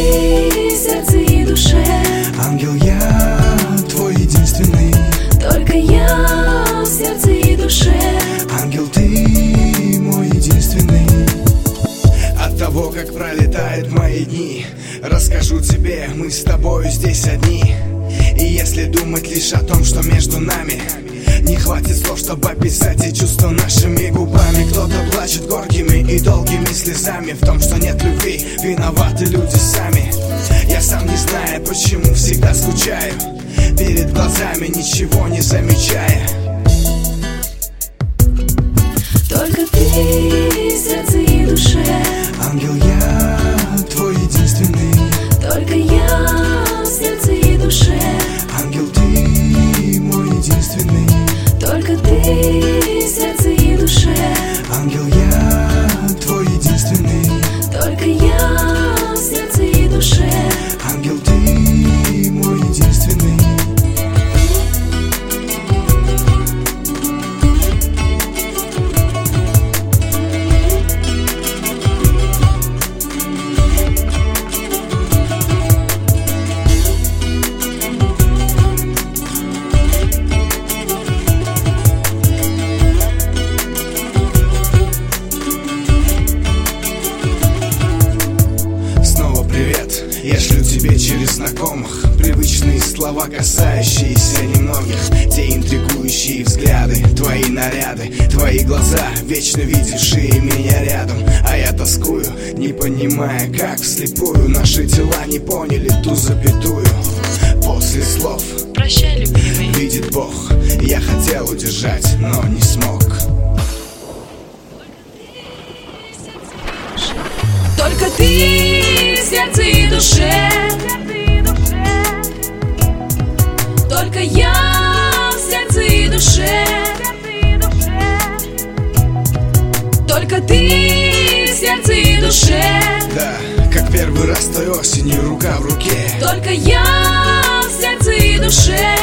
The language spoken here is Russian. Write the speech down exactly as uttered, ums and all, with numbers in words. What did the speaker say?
в сердце и душе. Ангел, я твой единственный. Только я в сердце и душе. Ангел, ты мой единственный. От того, как пролетают мои дни, расскажу тебе, мы с тобою здесь одни. И если думать лишь о том, что между нами, не хватит слов, чтобы описать эти чувства нашими губами. Кто-то плачет горькими и долгими слезами. В том, что нет любви, виноваты люди сами. Я сам не знаю, почему всегда скучаю, перед глазами ничего не замечая. Только ты в сердце и душе. Ангел, я твой единственный. Только я в сердце и душе. Ангел, ты мой единственный. Только ты в сердце и душе. Ангел, я твой единственный. Только я в сердце и душе. Ангел, ты мой единственный. Я шлю тебе через знакомых привычные слова, касающиеся немногих. Те интригующие взгляды, твои наряды, твои глаза, вечно видевшие меня рядом. А я тоскую, не понимая, как вслепую наши тела не поняли ту запятую. После слов «Прощай, любимый», видит Бог, я хотел удержать, но не смог. Только ты в сердце и душе. Только я в сердце и душе. Только ты в сердце и душе. Да, как первый раз той осенью рука в руке. Только я в сердце и душе.